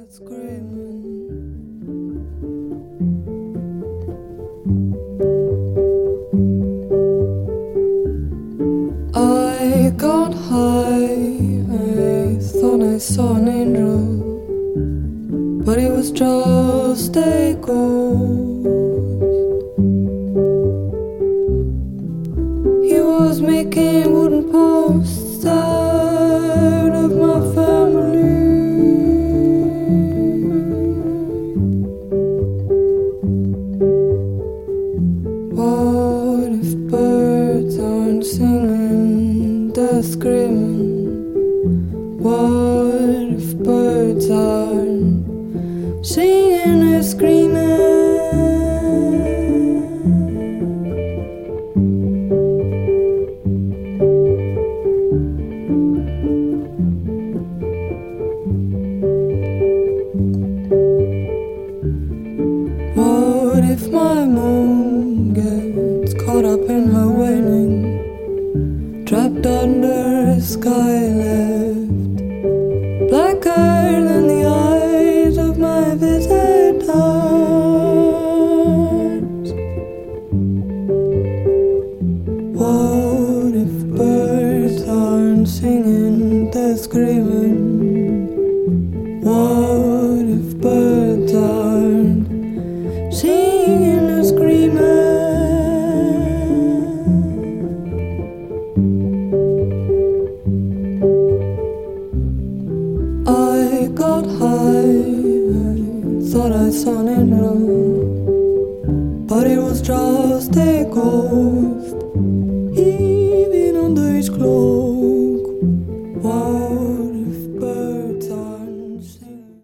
I got high, I thought I saw an angel, but it was just a ghost. He was making wooden posts out of my family. What if birds aren't singing, they're screaming? What if birds aren't singing, they're screaming? What if my moon gets caught up in her waning, trapped under a sky left blacker than the eyes of my visitors? What if birds aren't singing, they're screaming? What if birds aren't singing and screaming? I got high, I thought I saw an angel,